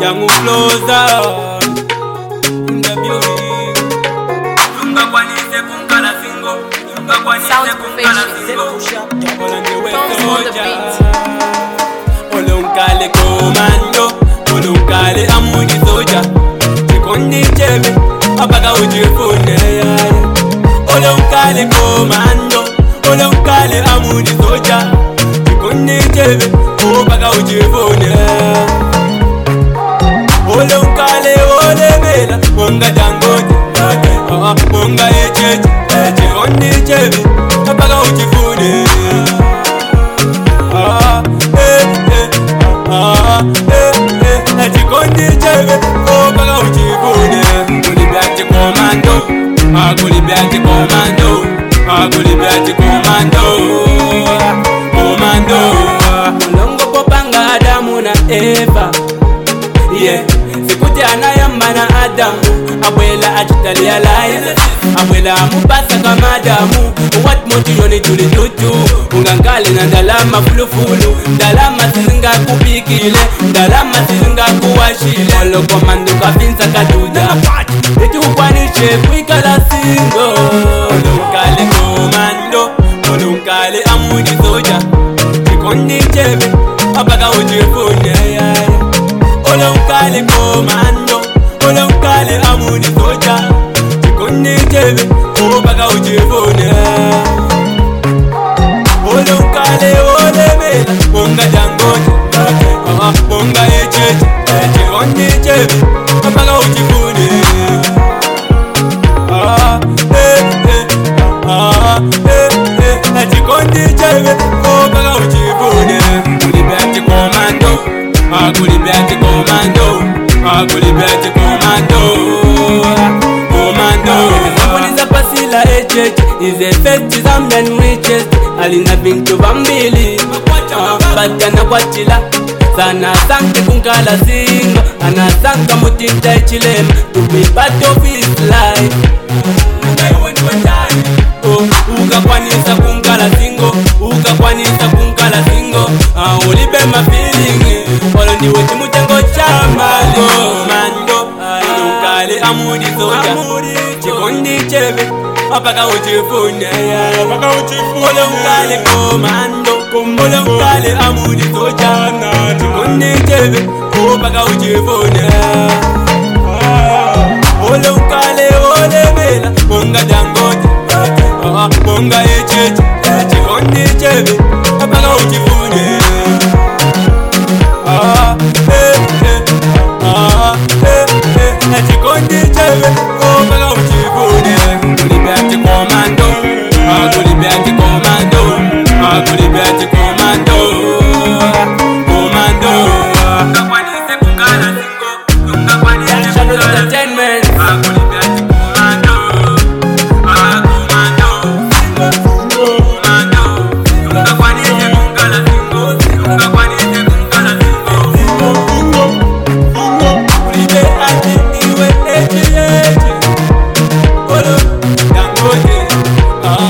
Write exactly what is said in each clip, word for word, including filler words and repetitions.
Young Floza in the building. Tunga kwanise kunkala singo. Tunga kwanise kunkala singo. All on the way soldier. Olunkale komando. Olunkale amuni soja. Chikondi chebe. Abaga ujifune. Olunkale komando. Olunkale amuni soja. Chikondi chebe. Abaga ujifune. Olunkale olemela. Monga dangote. Monga echeche. Chikondi chebe. Abaga ujifune. Ah, eh, eh, ah, eh, eh, chikondi chebe, oh baga ujifune. Kulibiati komando, ah kulibiati komando, ah kulibiati komando, komando. Mulongo popanga Adamu na Eva, yeah. Sikuti anayamba na Adamu, abuela ajitalia life. Abuela mupasa kama Adamu. What motivoni tulitutu. Ungankale na ndalama fulufulu. Ndalama sizinga kupikile. Ndalama sizinga kuwashile. Olo komando kafinsa kaduda. Eti ukwanishe kuikala singo. Olunkale komando. Olunkale amuni soja. Chikondi chebe abaga ujifune. Olunkale komando. Olunkale amuni soja. Chikondi chebe abaga ujifune. Olunkale olemela. Monga dangote. Monga echeche. Chikondi chebe abaga ujifune. Ah, eh, eh, ah, eh, eh, chikondi chebe abaga ujifune. Kulibiati komando. Ah, kulibiati komando. Ah, kulibiati komando. Komando. Zamuliza pasila echeche. Ize festi za men riches. Alina bintu bambili. Batana kwa chila. Sana sanke kunkala singo. Ana sanka mutita ichilema. To be part of his life. Oh, uka kwanisa kunkala singo. Uka kwanisa kunkala singo. Ah, ulibe ma feeling. Olo ni weti mutengo chamalo. Mando, olunkale amudi soja. Chikondi chebe abaga ujifune. Olunkale komando. Olunkale amudi soja. Chikondi chebe abaga ujifune. Olunkale olemela. Monga dangote. Monga echeche. Chikondi chebe abaga ujifune. Ah, eh, eh, ah, eh, eh, chikondi chebe abaga ujifune. Kulibiati komando. Ah, kulibiati komando. Ah, kulibiati komando. Komando. Kwanise kunkala singo. Kwanise kunkala entertainment. Ah, kulibiati komando. Ah, komando. Komando. Kwanise kunkala singo. Kwanise kunkala singo. Kulibe ati iwe echi echi. Olo dangote. Ah.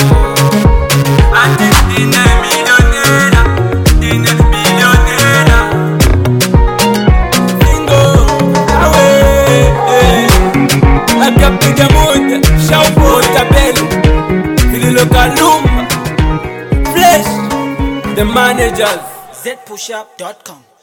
Ati dine millionaire. Dine billionaire. Singo. Awe. Akapiga moja. Shauko tabeli. Fililo kalumba. Flesh. The managers. Z push up dot com